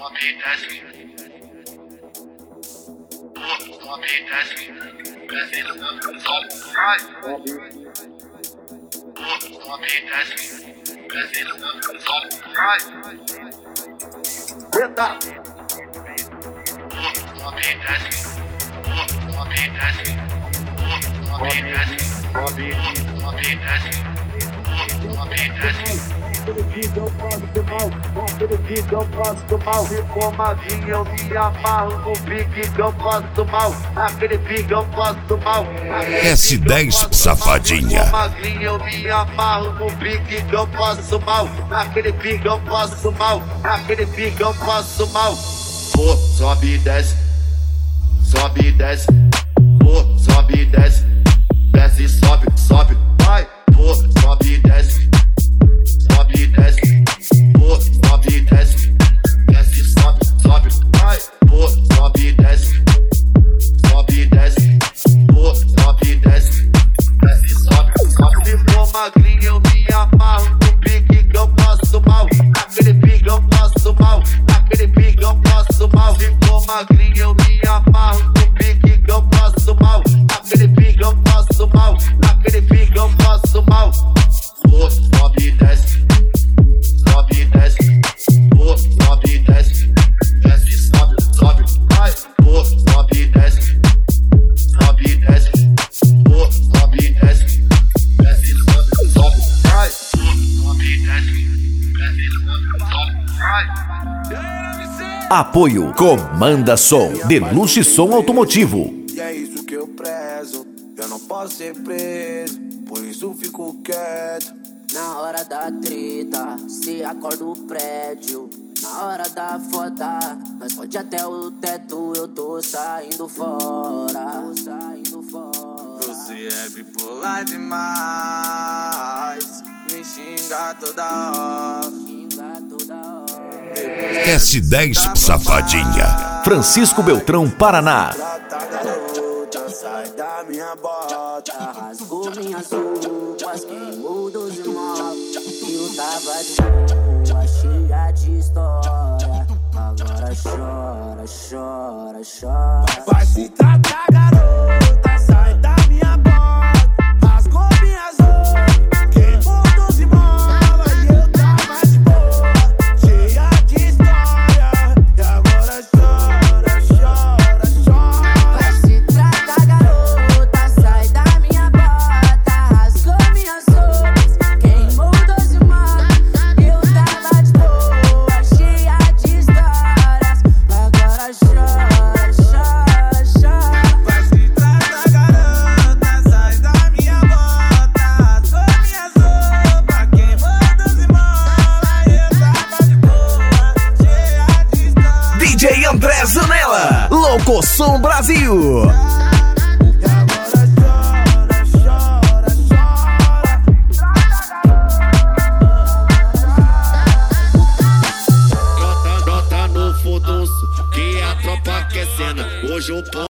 Naquele vídeo eu posso do mal, naquele vídeo eu posso do mal. Recomadinho eu me amarro no pique que eu posso do mal. Naquele vídeo eu posso do mal. S10 Safadinha. Recomadinho eu me amarro no pique que eu posso do mal. Naquele pique eu posso do mal. Naquele pique eu posso do mal. Pô, sobe e desce, sobe e desce. Pô, sobe e desce, desce e sobe, sobe, vai. Pô, sobe e desce. Sobe e desce, pô, sobe e desce, desce, sobe, sobe, vai, pô, sobe e desce, pô, sobe e desce, desce, sobe, sobe. Se for magrinho eu me amarro no pique que eu posso do mal, naquele pique eu posso do mal, naquele pique eu posso do mal. Se for magrinho eu me amarro no pique que eu posso do mal, naquele pique eu posso do mal, naquele pique eu posso do mal. Pô, sobe e desce. Sobe e desce, pô, sobe e desce, desce, sobe, sobe, vai, pô, sobe e desce, pô, sobe e desce, desce, sobe, sobe, vai, sobe e desce, desce, sobe, sobe, vai. Apoio Comanda Som, Deluxe Som Automotivo. E é isso que eu prezo, eu não posso ser preso, por isso fico quieto. Na hora da treta, se acorda o prédio. Na hora da foda, nós pode até o teto. Eu tô saindo fora, Você é bipolar demais, me xinga toda hora. S10 Safadinha. Francisco Beltrão, Paraná. Garota, sai da minha bota. Rasgou minhas roupas, queimou 12 motos. Eu tava de boa, cheia de história. Agora chora, chora, chora. Vai se tratar, garota, sai da minha bota. Rasgou minhas roupas, queimou 12 molas. E eu tava de boa, cheia de história. E agora chora, chora, chora. Vai se tratar, garota, sai da minha bota. Rasgou minhas roupas, queimou 12 motos. Eu tava de boa, cheia de histórias. Agora chora, chora, chora. Vai se tratar, garota, sai da minha bota. Rasgou minhas roupas, queimou 12 molas. Eu tava de boa, cheia de história. DJ André Zanella, Locoção Brasil. E agora chora, chora, chora. Brota no furdunço, que a tropa quer cena. Hoje o